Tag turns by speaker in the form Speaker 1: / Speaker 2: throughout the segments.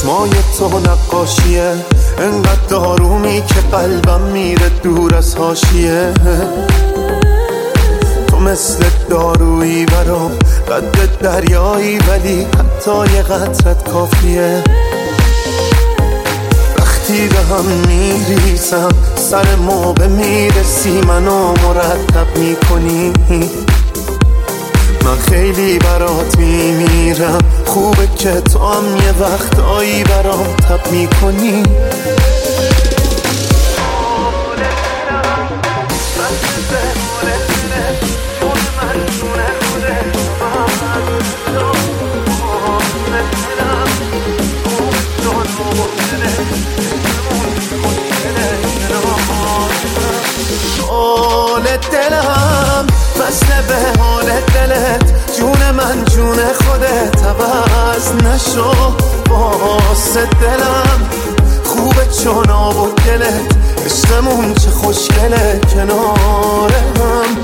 Speaker 1: چشمای تو نقاشیه، انقدر آرومی که قلبم میره دور از حاشیه. تو مثل دارویی برام، قد دریایی ولی حتی یه قطرت کافیه. وقتی به هم میریزم سر موقع میرسی منو مرتب میکنی. من خیلی برات میمیرم، خوبه که تو هم یه وقتایی برام تب میکنی. حال دلم مثل به حال دلت، جون من جون خودت عوض نشو. واسه دلم خوبه چون آب و گلت، عشقمون چه خوشگله کنار هم.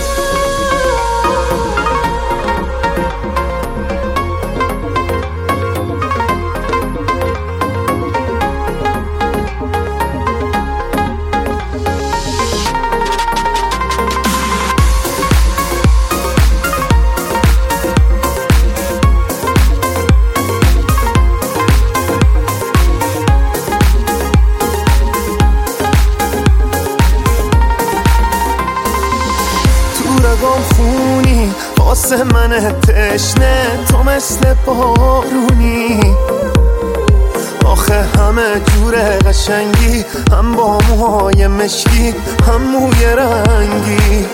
Speaker 1: خونی واسه من تشنه، تو مثل بارونی. آخه همه جور قشنگی، هم با موهای مشکی هم موی رنگی.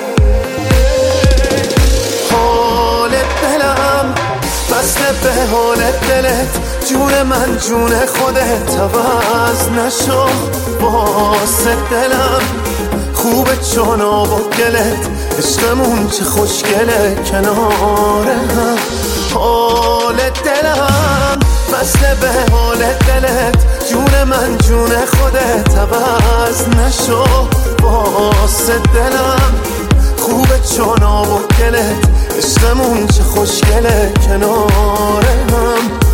Speaker 1: حال دلم مثل به حال دلت، جون من جون خودت عوض نشو. واسه دلم خوبه چون آب و گلت، عشقمون چه خوشگله کنار هم. حال دلم مثل به حال دلت، جون من جون خودت عوض نشو. واسه دلم خوبه چون آب و گلت، عشقمون چه خوشگله کنار هم.